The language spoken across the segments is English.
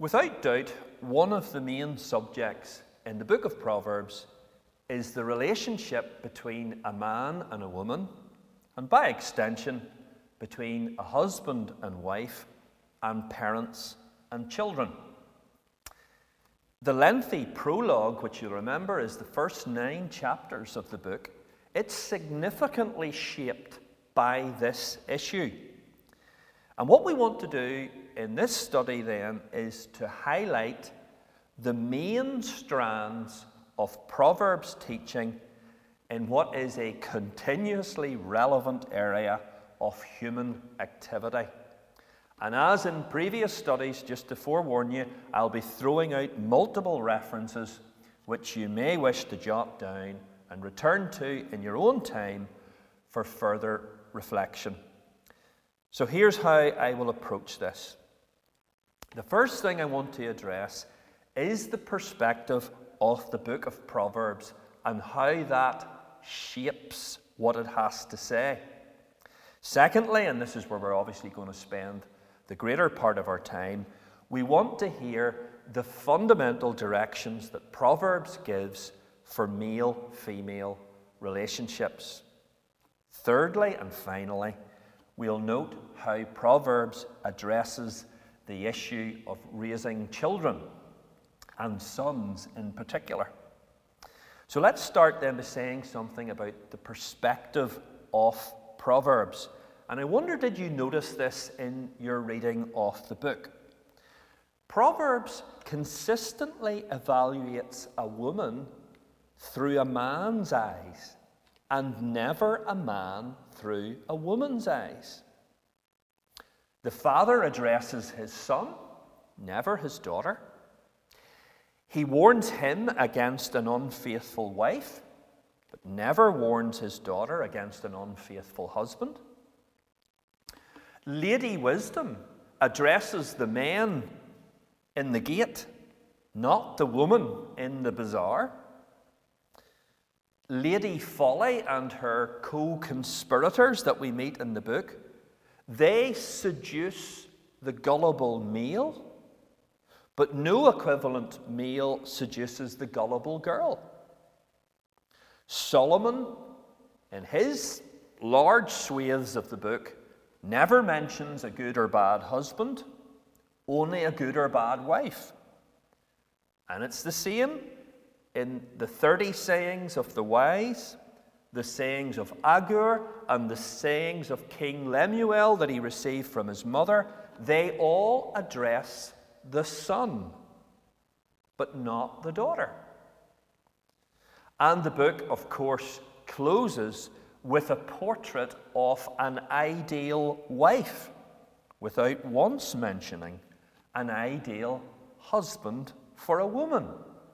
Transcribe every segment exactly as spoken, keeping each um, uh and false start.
Without doubt, one of the main subjects in the book of Proverbs is the relationship between a man and a woman, and by extension, between a husband and wife, and parents and children. The lengthy prologue, which you'll remember is the first nine chapters of the book, it's significantly shaped by this issue. And what we want to do in this study then is to highlight the main strands of Proverbs teaching in what is a continuously relevant area of human activity. And as in previous studies, just to forewarn you, I'll be throwing out multiple references which you may wish to jot down and return to in your own time for further reflection. So here's how I will approach this. The first thing I want to address is the perspective of the book of Proverbs and how that shapes what it has to say. Secondly, and this is where we're obviously going to spend the greater part of our time, we want to hear the fundamental directions that Proverbs gives for male-female relationships. Thirdly and finally, we'll note how Proverbs addresses the issue of raising children, and sons in particular. So let's start then by saying something about the perspective of Proverbs. And I wonder, did you notice this in your reading of the book? Proverbs consistently evaluates a woman through a man's eyes and never a man through a woman's eyes. The father addresses his son, never his daughter. He warns him against an unfaithful wife, but never warns his daughter against an unfaithful husband. Lady Wisdom addresses the men in the gate, not the woman in the bazaar. Lady Folly and her co-conspirators that we meet in the book, they seduce the gullible male, but no equivalent male seduces the gullible girl. Solomon, in his large swathes of the book, never mentions a good or bad husband, only a good or bad wife. And it's the same in the thirty sayings of the wise, the sayings of Agur, and the sayings of King Lemuel that he received from his mother. They all address the son, but not the daughter. And the book, of course, closes with a portrait of an ideal wife, without once mentioning an ideal husband for a woman.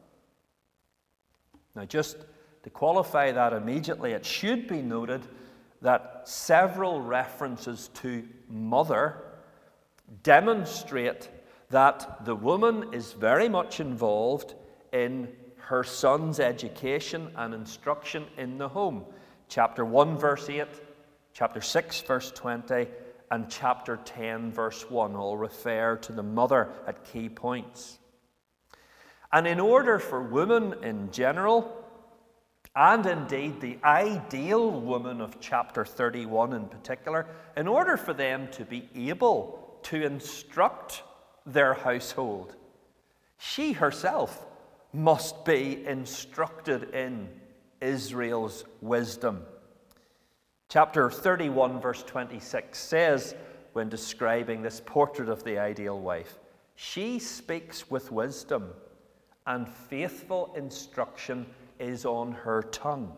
Now, just to qualify that immediately, it should be noted that several references to mother demonstrate that the woman is very much involved in her son's education and instruction in the home. Chapter one, verse eight, chapter six, verse twenty, and chapter ten, verse one all refer to the mother at key points. And in order for women in general, and indeed the ideal woman of chapter thirty-one in particular, in order for them to be able to instruct their household, she herself must be instructed in Israel's wisdom. Chapter thirty-one, verse twenty-six says, when describing this portrait of the ideal wife, she speaks with wisdom, and faithful instruction is on her tongue.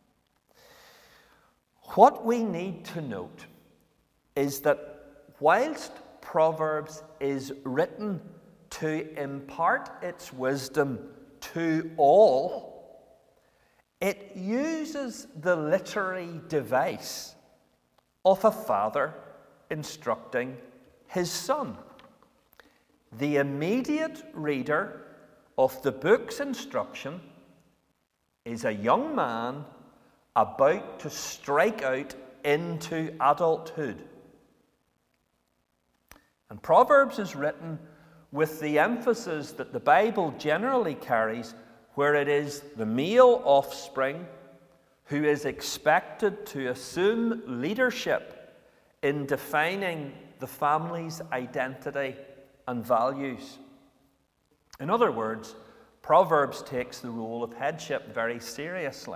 What we need to note is that whilst Proverbs is written to impart its wisdom to all, it uses the literary device of a father instructing his son. The immediate reader of the book's instruction is a young man about to strike out into adulthood. And Proverbs is written with the emphasis that the Bible generally carries, where it is the male offspring who is expected to assume leadership in defining the family's identity and values. In other words, Proverbs takes the role of headship very seriously.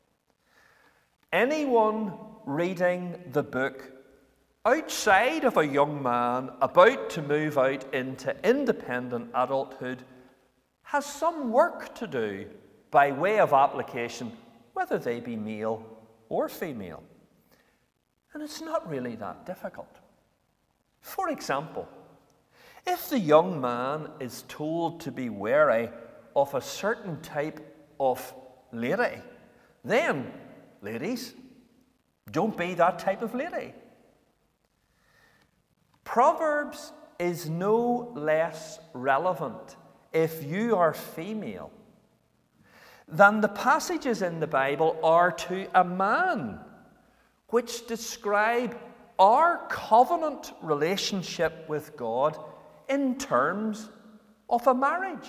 Anyone reading the book outside of a young man about to move out into independent adulthood has some work to do by way of application, whether they be male or female. And it's not really that difficult. For example, if the young man is told to be wary of a certain type of lady, then, ladies, don't be that type of lady. Proverbs is no less relevant if you are female than the passages in the Bible are to a man, which describe our covenant relationship with God in terms of a marriage.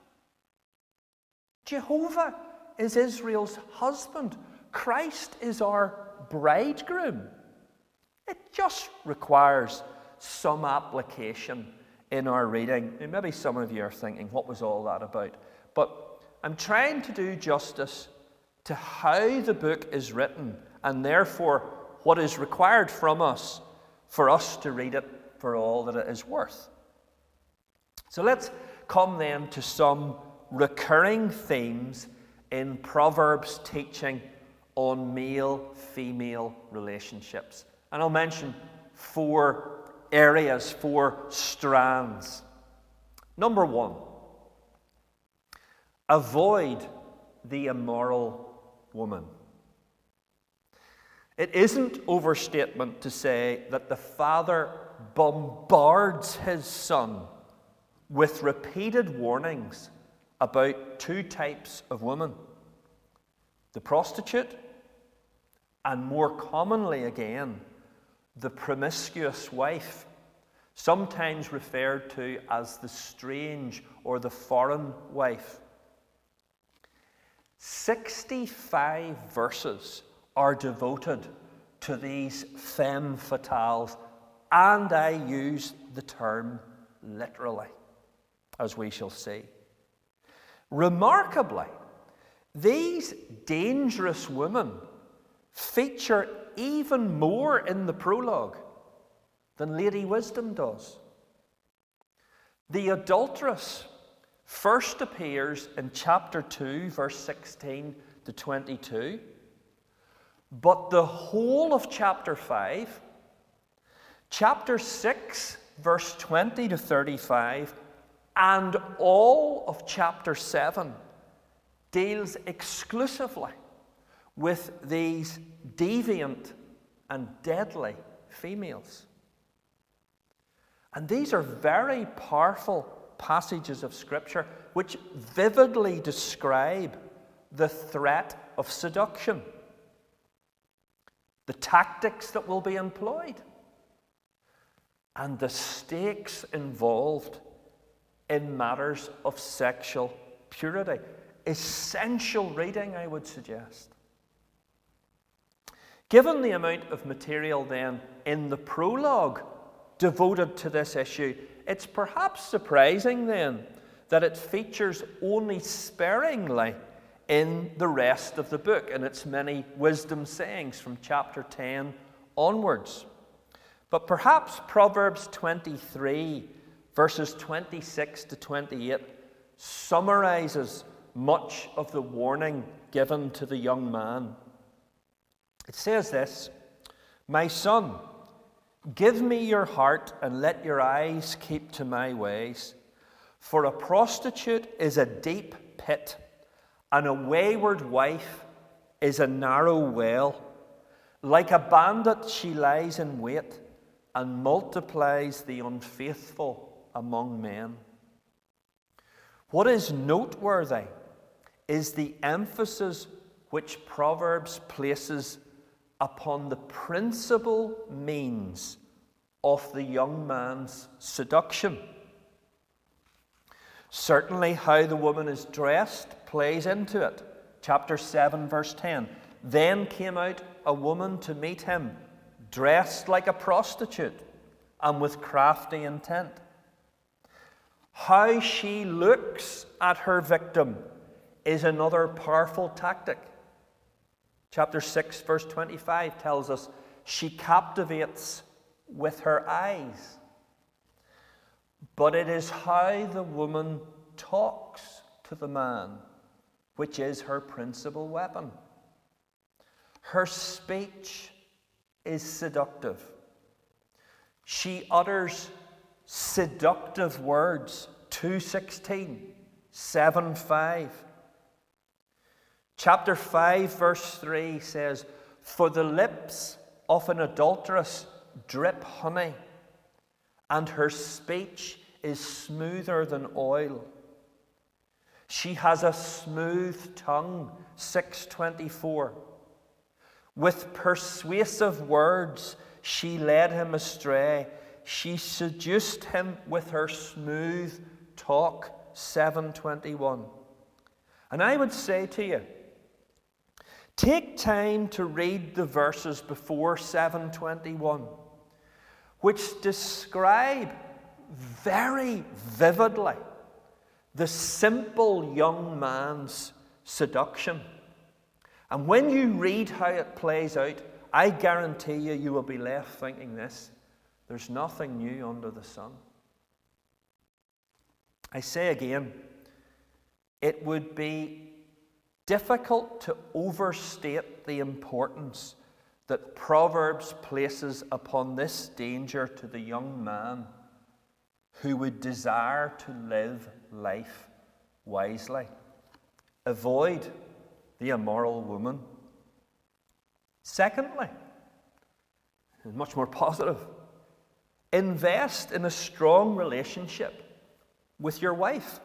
Jehovah is Israel's husband. Christ is our bridegroom. It just requires some application in our reading. And maybe some of you are thinking, what was all that about? But I'm trying to do justice to how the book is written, and therefore what is required from us for us to read it for all that it is worth. So let's come then to some recurring themes in Proverbs' teaching on male-female relationships. And I'll mention four areas, four strands. Number one, avoid the immoral woman. It isn't overstatement to say that the father bombards his son with repeated warnings about two types of women: the prostitute, and more commonly again, the promiscuous wife, sometimes referred to as the strange or the foreign wife. sixty-five verses are devoted to these femme fatales, and I use the term literally, as we shall see. Remarkably, these dangerous women feature even more in the prologue than Lady Wisdom does. The adulteress first appears in chapter two, verse sixteen to twenty-two, but the whole of chapter five, chapter six, verse twenty to thirty-five, and all of chapter seven deals exclusively with these deviant and deadly females. And these are very powerful passages of Scripture which vividly describe the threat of seduction, the tactics that will be employed, and the stakes involved in matters of sexual purity. Essential reading, I would suggest. Given the amount of material then in the prologue devoted to this issue, it's perhaps surprising then that it features only sparingly in the rest of the book and its many wisdom sayings from chapter ten onwards. But perhaps Proverbs twenty-three, verses twenty-six to twenty-eight, summarizes much of the warning given to the young man. It says this: "My son, give me your heart and let your eyes keep to my ways. For a prostitute is a deep pit, and a wayward wife is a narrow well. Like a bandit she lies in wait and multiplies the unfaithful among men." What is noteworthy is the emphasis which Proverbs places upon the principal means of the young man's seduction. Certainly how the woman is dressed plays into it. Chapter seven, verse ten. Then came out a woman to meet him, dressed like a prostitute and with crafty intent. How she looks at her victim is another powerful tactic. Chapter six, verse twenty-five tells us she captivates with her eyes. But it is how the woman talks to the man which is her principal weapon. Her speech is seductive. She utters seductive words. two sixteen, seven five. Chapter five, verse three says, "For the lips of an adulteress drip honey, and her speech is smoother than oil. She has a smooth tongue," six twenty-four. "With persuasive words she led him astray. She seduced him with her smooth talk," seven twenty-one. And I would say to you, take time to read the verses before seven twenty-one, which describe very vividly the simple young man's seduction. And when you read how it plays out, I guarantee you, you will be left thinking this: there's nothing new under the sun. I say again, it would be difficult to overstate the importance that Proverbs places upon this danger to the young man who would desire to live life wisely. Avoid the immoral woman. Secondly, and much more positive, invest in a strong relationship with your wife.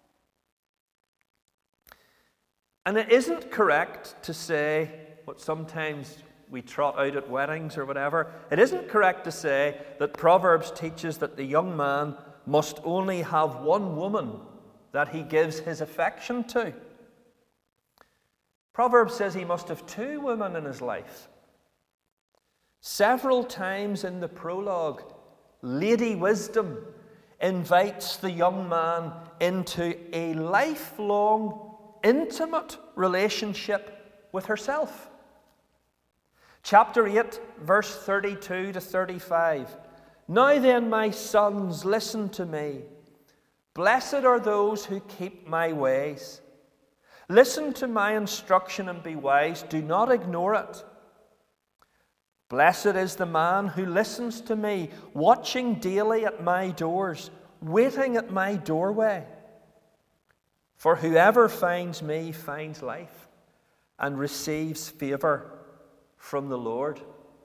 And it isn't correct to say what sometimes we trot out at weddings or whatever. It isn't correct to say that Proverbs teaches that the young man must only have one woman that he gives his affection to. Proverbs says he must have two women in his life. Several times in the prologue, Lady Wisdom invites the young man into a lifelong, intimate relationship with herself. Chapter eight, verse thirty-two to thirty-five. "Now then, my sons, listen to me. Blessed are those who keep my ways. Listen to my instruction and be wise. Do not ignore it. Blessed is the man who listens to me, watching daily at my doors, waiting at my doorway. For whoever finds me finds life and receives favor from the Lord."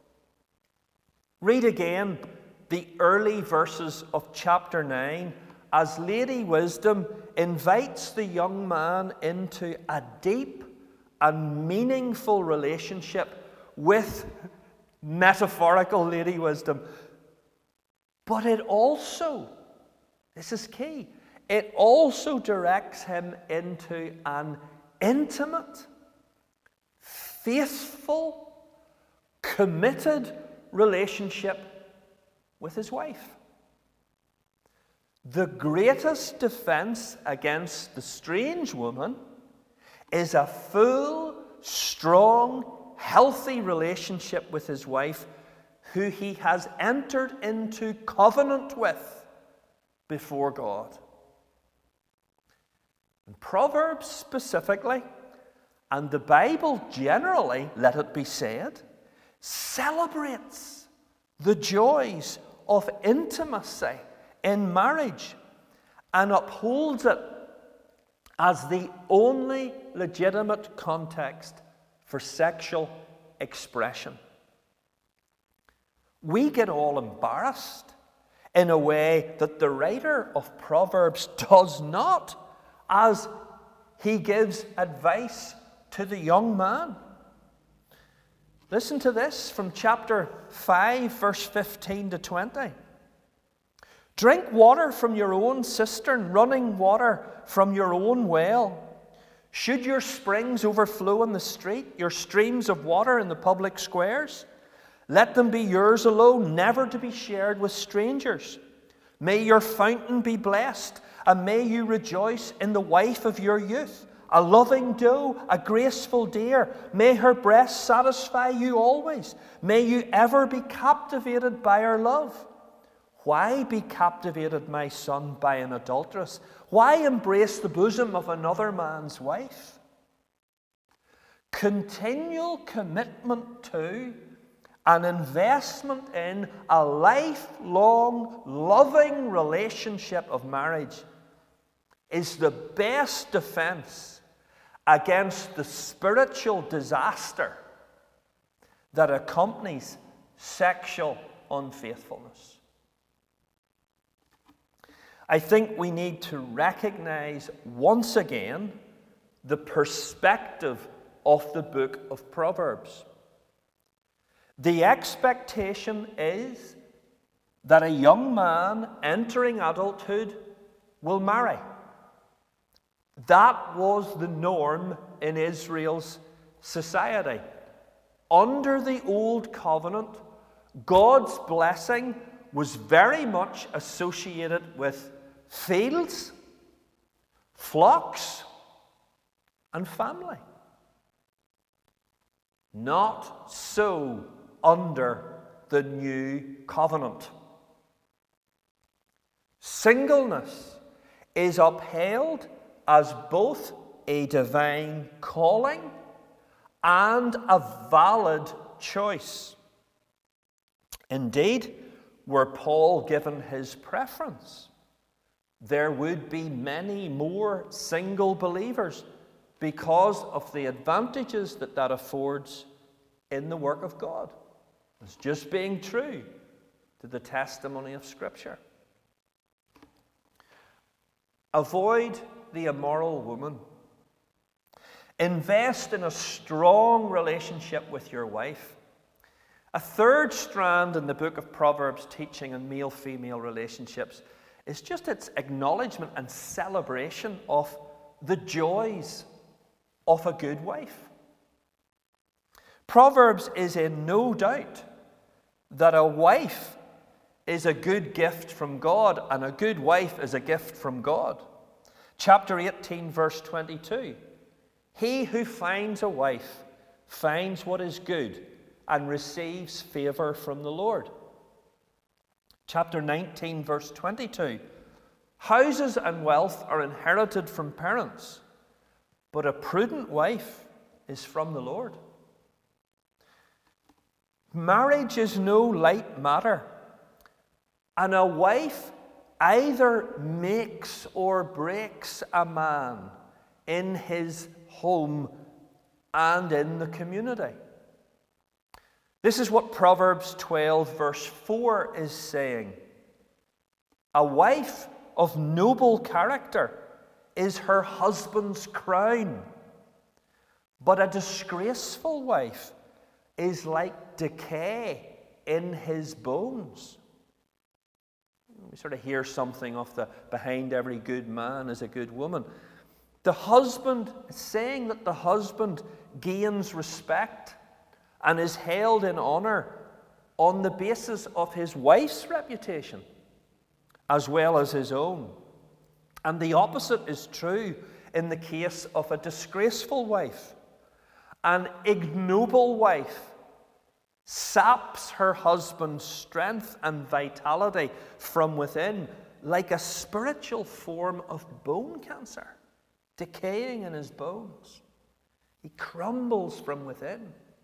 Read again the early verses of chapter nine as Lady Wisdom invites the young man into a deep and meaningful relationship with metaphorical Lady Wisdom. But it also, this is key, it also directs him into an intimate, faithful, committed relationship with his wife. The greatest defense against the strange woman is a full, strong, healthy relationship with his wife, who he has entered into covenant with before God. And Proverbs specifically, and the Bible generally, let it be said, celebrates the joys of intimacy in marriage and upholds it as the only legitimate context for sexual expression. We get all embarrassed in a way that the writer of Proverbs does not, as he gives advice to the young man. Listen to this from chapter five, verse fifteen to twenty. Drink water from your own cistern, running water from your own well. Should your springs overflow in the street, your streams of water in the public squares? Let them be yours alone, never to be shared with strangers. May your fountain be blessed, and may you rejoice in the wife of your youth, a loving doe, a graceful deer. May her breast satisfy you always. May you ever be captivated by her love. Why be captivated, my son, by an adulteress? Why embrace the bosom of another man's wife? Continual commitment to an investment in a lifelong, loving relationship of marriage is the best defense against the spiritual disaster that accompanies sexual unfaithfulness. I think we need to recognize once again the perspective of the book of Proverbs. The expectation is that a young man entering adulthood will marry. That was the norm in Israel's society. Under the Old Covenant, God's blessing was very much associated with fields, flocks, and family. Not so under the New Covenant. Singleness is upheld as both a divine calling and a valid choice. Indeed, were Paul given his preference, there would be many more single believers because of the advantages that that affords in the work of God. It's just being true to the testimony of Scripture. Avoid the immoral woman. Invest in a strong relationship with your wife. A third strand in the book of Proverbs teaching on male-female relationships is just its acknowledgement and celebration of the joys of a good wife. Proverbs is in no doubt that a wife is a good gift from God, and a good wife is a gift from God. Chapter eighteen, verse twenty-two. He who finds a wife finds what is good and receives favor from the Lord. Chapter nineteen, verse twenty-two. Houses and wealth are inherited from parents, but a prudent wife is from the Lord. Marriage is no light matter, and a wife either makes or breaks a man in his home and in the community. This is what Proverbs twelve, verse four is saying. A wife of noble character is her husband's crown, but a disgraceful wife is like decay in his bones. We sort of hear something of the behind every good man is a good woman. The husband, saying that the husband gains respect and is held in honor on the basis of his wife's reputation as well as his own. And the opposite is true in the case of a disgraceful wife. An ignoble wife saps her husband's strength and vitality from within, like a spiritual form of bone cancer, decaying in his bones. He crumbles from within.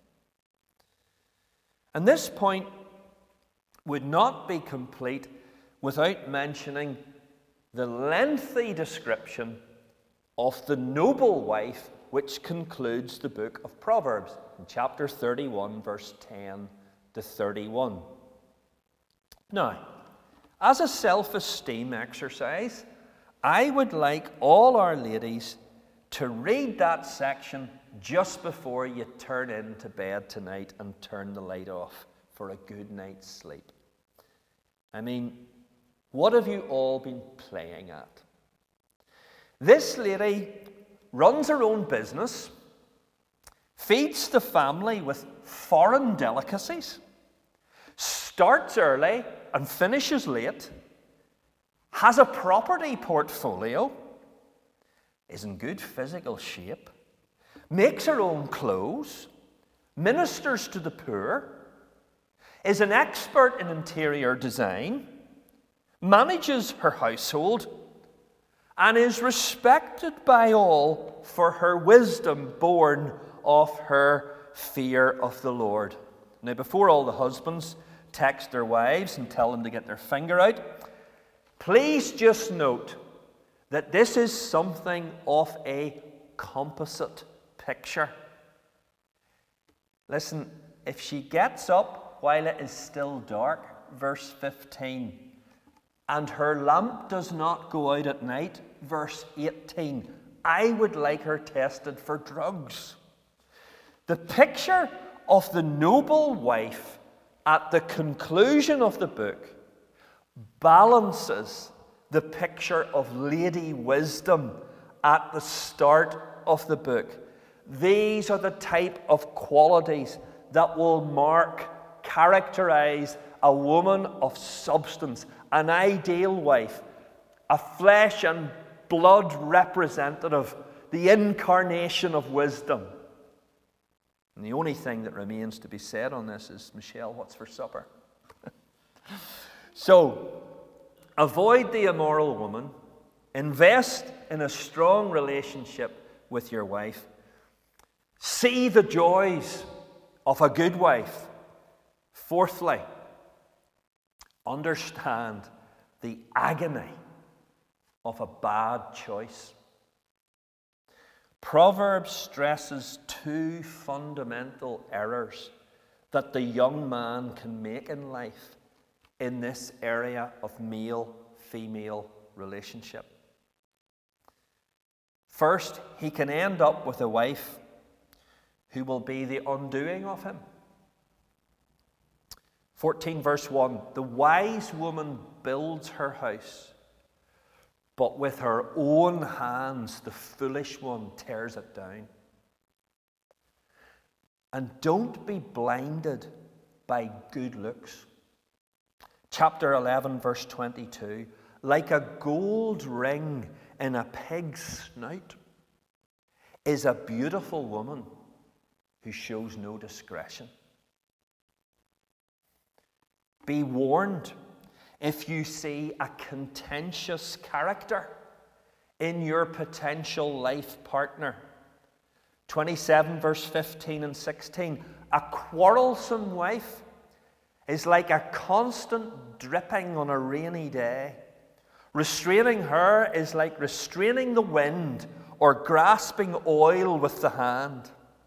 And this point would not be complete without mentioning the lengthy description of the noble wife which concludes the book of Proverbs in chapter thirty-one, verse ten to thirty-one. Now, as a self-esteem exercise, I would like all our ladies to read that section just before you turn into bed tonight and turn the light off for a good night's sleep. I mean, What have you all been playing at? This lady runs her own business, feeds the family with foreign delicacies, starts early and finishes late, has a property portfolio, is in good physical shape, makes her own clothes, ministers to the poor, is an expert in interior design, manages her household, and is respected by all for her wisdom born of her fear of the Lord. Now, before all the husbands text their wives and tell them to get their finger out, please just note that this is something of a composite picture. Listen, if she gets up while it is still dark, verse fifteen, and her lamp does not go out at night, verse eighteen, I would like her tested for drugs. The picture of the noble wife at the conclusion of the book balances the picture of Lady Wisdom at the start of the book. These are the type of qualities that will mark, characterize a woman of substance, an ideal wife, a flesh and blood representative, the incarnation of wisdom. And the only thing that remains to be said on this is, Michelle, what's for supper? So, avoid the immoral woman, invest in a strong relationship with your wife, see the joys of a good wife. Fourthly, understand the agony of a bad choice. Proverbs stresses two fundamental errors that the young man can make in life in this area of male-female relationship. First, he can end up with a wife who will be the undoing of him. fourteen verse one, the wise woman builds her house, but with her own hands the foolish one tears it down. And don't be blinded by good looks. Chapter eleven verse twenty-two, like a gold ring in a pig's snout is a beautiful woman who shows no discretion. Be warned if you see a contentious character in your potential life partner. twenty-seven verse fifteen and sixteen, a quarrelsome wife is like a constant dripping on a rainy day. Restraining her is like restraining the wind or grasping oil with the hand.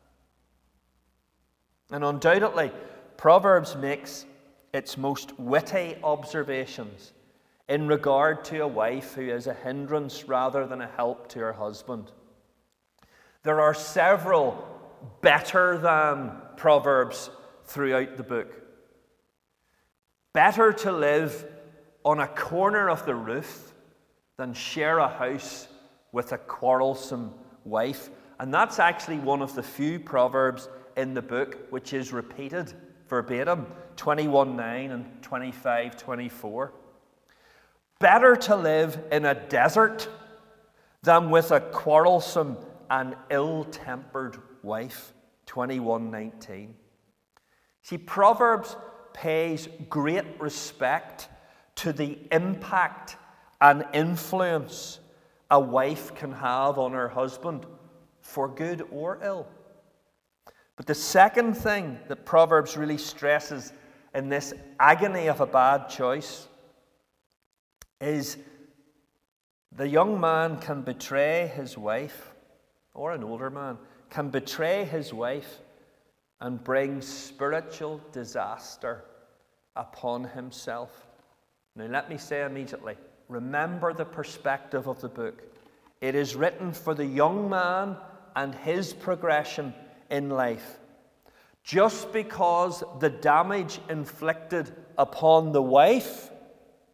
And undoubtedly, Proverbs makes its most witty observations in regard to a wife who is a hindrance rather than a help to her husband. There are several better than Proverbs throughout the book. Better to live on a corner of the roof than share a house with a quarrelsome wife. And that's actually one of the few Proverbs in the book which is repeated verbatim, twenty-one nine and twenty-five twenty-four. Better to live in a desert than with a quarrelsome and ill-tempered wife, twenty-one nineteen. See, Proverbs pays great respect to the impact and influence a wife can have on her husband, for good or ill. But the second thing that Proverbs really stresses in this agony of a bad choice is the young man can betray his wife, or an older man can betray his wife and bring spiritual disaster upon himself. Now, let me say immediately, remember the perspective of the book. It is written for the young man and his progression in life. Just because the damage inflicted upon the wife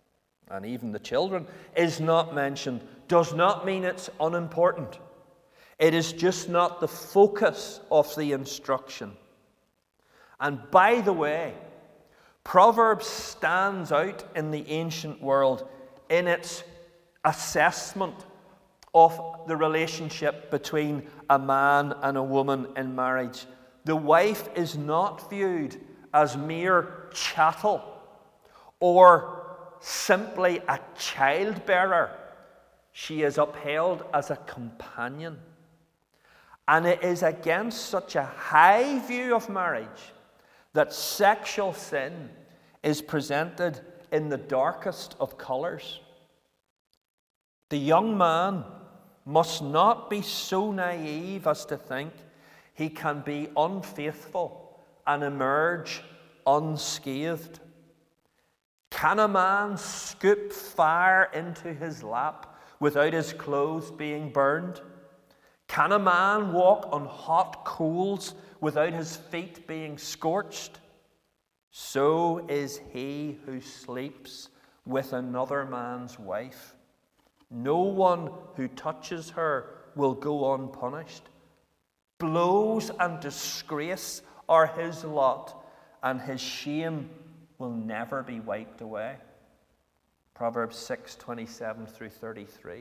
and even the children, is not mentioned, does not mean it's unimportant. It is just not the focus of the instruction. And by the way, Proverbs stands out in the ancient world in its assessment of the relationship between a man and a woman in marriage. The wife is not viewed as mere chattel or simply a childbearer. She is upheld as a companion. And it is against such a high view of marriage that sexual sin is presented in the darkest of colours. The young man must not be so naive as to think he can be unfaithful and emerge unscathed. Can a man scoop fire into his lap without his clothes being burned? Can a man walk on hot coals without his feet being scorched? So is he who sleeps with another man's wife. No one who touches her will go unpunished. Blows and disgrace are his lot, and his shame will never be wiped away. Proverbs six, twenty-seven through thirty-three.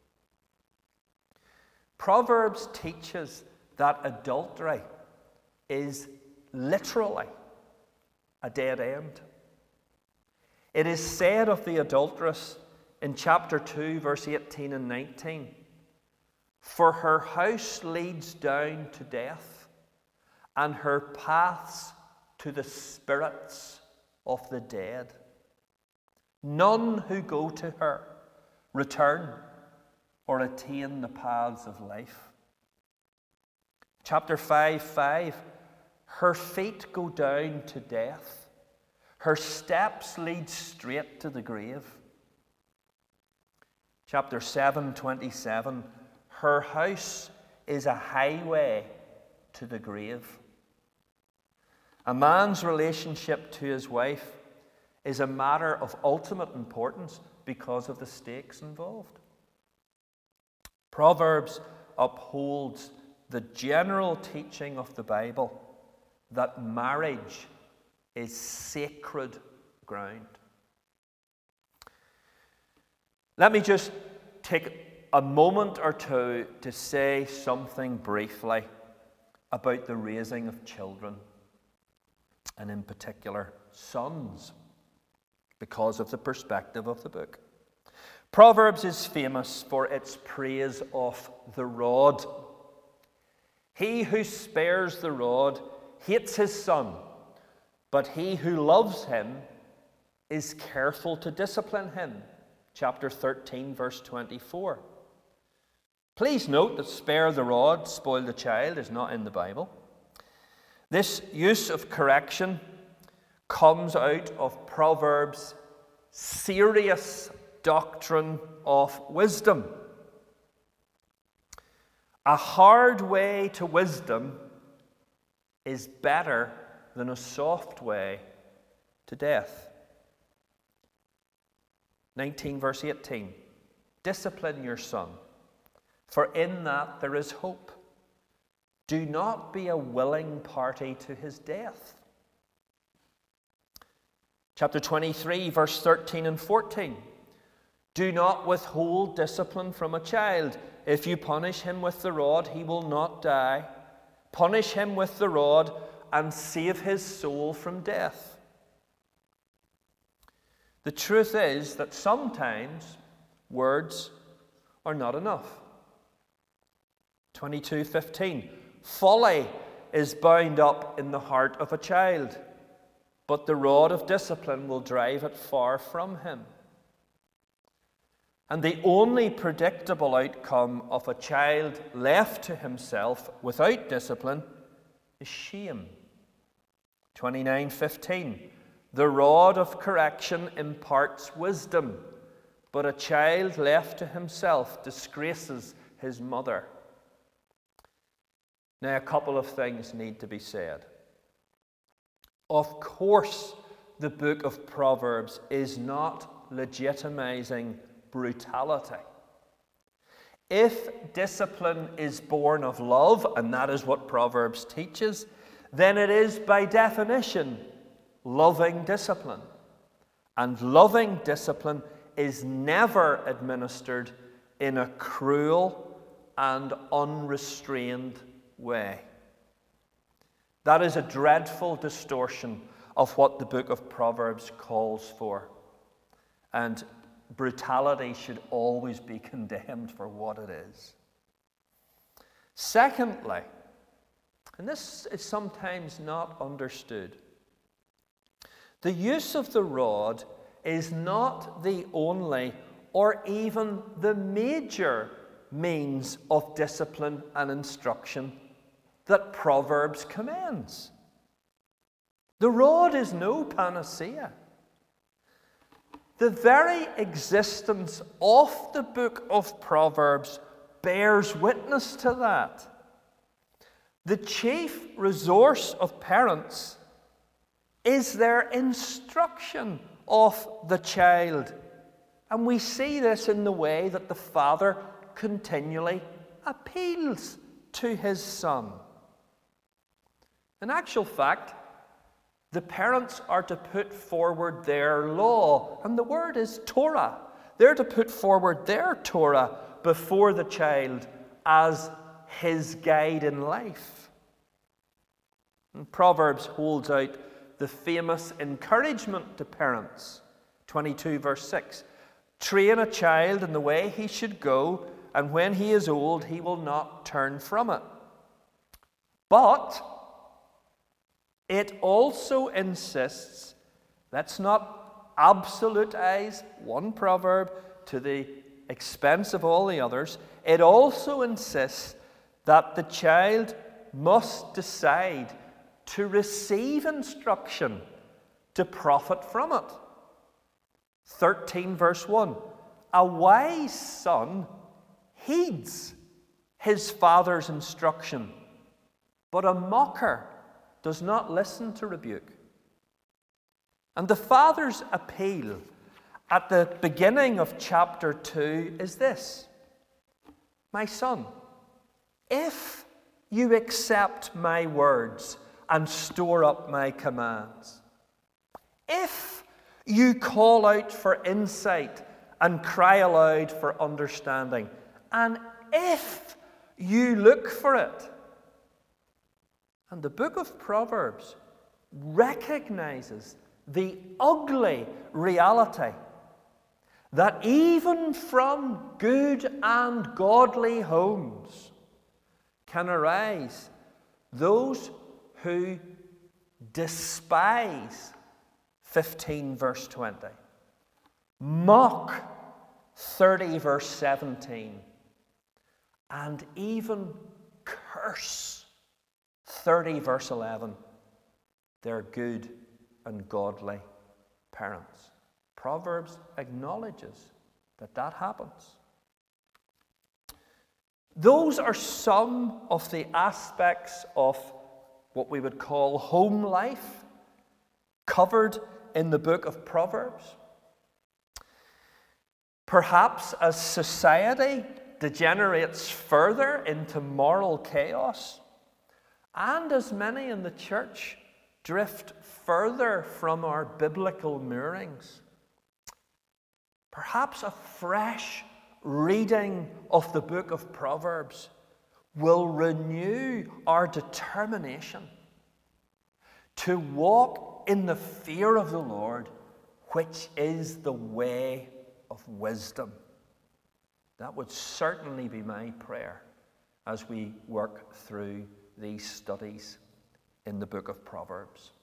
Proverbs teaches that adultery is literally a dead end. It is said of the adulteress in chapter two, verse eighteen and nineteen, "For her house leads down to death, and her paths to the spirits of the dead. None who go to her return or attain the paths of life." Chapter five, five, "Her feet go down to death. Her steps lead straight to the grave." Chapter seven, twenty-seven, "Her house is a highway to the grave." A man's relationship to his wife is a matter of ultimate importance because of the stakes involved. Proverbs upholds the general teaching of the Bible that marriage is sacred ground. Let me just take a moment or two to say something briefly about the raising of children, and in particular sons, because of the perspective of the book. Proverbs is famous for its praise of the rod. He who spares the rod hates his son, but he who loves him is careful to discipline him. Chapter thirteen, verse twenty-four. Please note that spare the rod, spoil the child is not in the Bible. This use of correction comes out of Proverbs' serious doctrine of wisdom. A hard way to wisdom is better than a soft way to death. nineteen, verse eighteen. "Discipline your son, for in that there is hope. Do not be a willing party to his death." Chapter twenty-three, verse thirteen and fourteen. "Do not withhold discipline from a child. If you punish him with the rod, he will not die. Punish him with the rod and save his soul from death." The truth is that sometimes words are not enough. twenty-two fifteen. "Folly is bound up in the heart of a child, but the rod of discipline will drive it far from him." And the only predictable outcome of a child left to himself without discipline is shame. twenty-nine fifteen. "The rod of correction imparts wisdom, but a child left to himself disgraces his mother." Now, a couple of things need to be said. Of course, the book of Proverbs is not legitimizing brutality. If discipline is born of love, and that is what Proverbs teaches, then it is by definition loving discipline. And loving discipline is never administered in a cruel and unrestrained way. That is a dreadful distortion of what the book of Proverbs calls for. And brutality should always be condemned for what it is. Secondly, and this is sometimes not understood, the use of the rod is not the only or even the major means of discipline and instruction that Proverbs commends. The rod is no panacea. The very existence of the book of Proverbs bears witness to that. The chief resource of parents is their instruction of the child. And we see this in the way that the father continually appeals to his son. In actual fact, the parents are to put forward their law, and the word is Torah. They're to put forward their Torah before the child as his guide in life. And Proverbs holds out the famous encouragement to parents. twenty-two verse six. Train a child in the way he should go, and when he is old, he will not turn from it. But it also insists, let's not absolutize one proverb to the expense of all the others. It also insists that the child must decide to receive instruction to profit from it. thirteen verse one. A wise son heeds his father's instruction, but a mocker does not listen to rebuke. And the father's appeal at the beginning of chapter two is this: my son, if you accept my words and store up my commands, if you call out for insight and cry aloud for understanding, and if you look for it. And the book of Proverbs recognizes the ugly reality that even from good and godly homes can arise those who despise fifteen verse twenty, mock thirty verse seventeen, and even curse thirty verse eleven, their good and godly parents. Proverbs acknowledges that that happens. Those are some of the aspects of what we would call home life covered in the book of Proverbs. Perhaps as society degenerates further into moral chaos, and as many in the church drift further from our biblical moorings, perhaps a fresh reading of the book of Proverbs will renew our determination to walk in the fear of the Lord, which is the way of wisdom. That would certainly be my prayer as we work through these studies in the book of Proverbs.